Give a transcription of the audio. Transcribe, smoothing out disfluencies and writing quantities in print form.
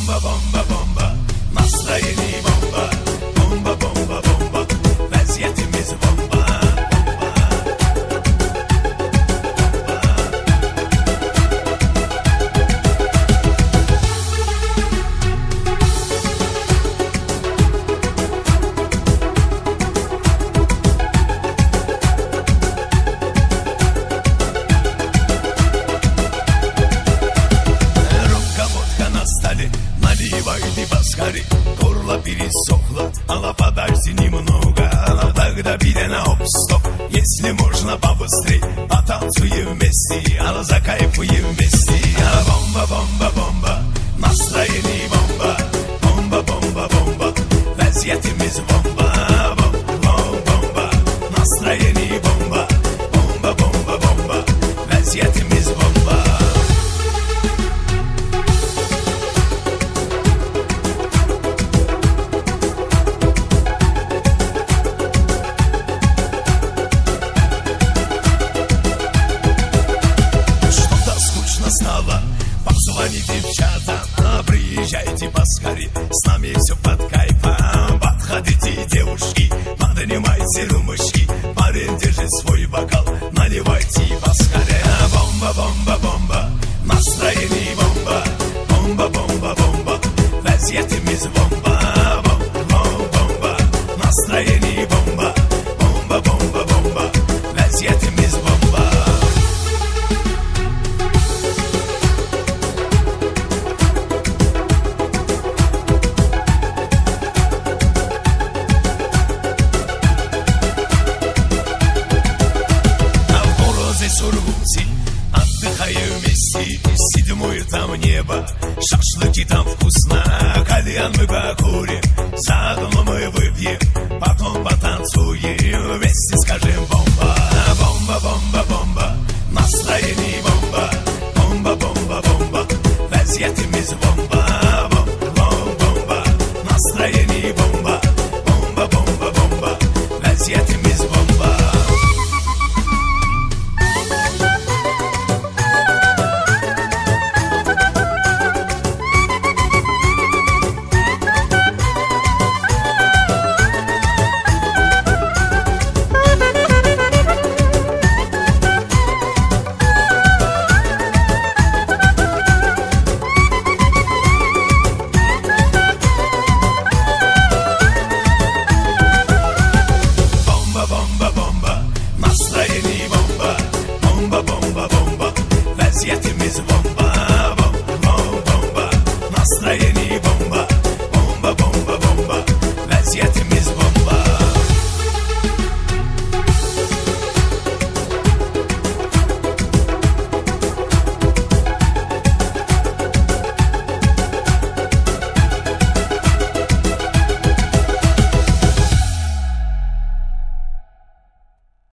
Bomba, bomba, bomba, настроение bomba. Bomba, bomba, bomba, vaziyetimiz bomba. Наливайте поскорей, горло пересохло, а на подальше немного. Но тогда беда на оп-стоп, если можно побыстрей. Потанцуем вместе, а на закайфуем вместе. А бомба, бомба, бомба, настроение бомба. Бомба, бомба, бомба, vaziyetimiz bomba. Бомба, бомба, настроение бомба. Бомба, бомба, бомба, vaziyetimiz bomba. Позвоните в чат, приезжайте поскорей, с нами все под кайфом. Подходите, девушки, поднимайте рюмочки, парень, держи свой бокал, наливайте поскорей. Бомба, бомба, бомба, настроение бомба. Бомба, бомба, бомба, vaziyetimiz bomba. Бомба, бомба, настроение бомба. Бомба, бомба, бомба, vaziyetimiz bomba. Сургуте отдыхаем вместе, седьмое там небо, шашлыки там вкусно, кальян мы покурим, заодно мы выпьем, потом потанцуем, вместе скажем бомба. Бомба, бомба, бомба, настроение бомба. Бомба, бомба, бомба, vaziyetimiz bomba.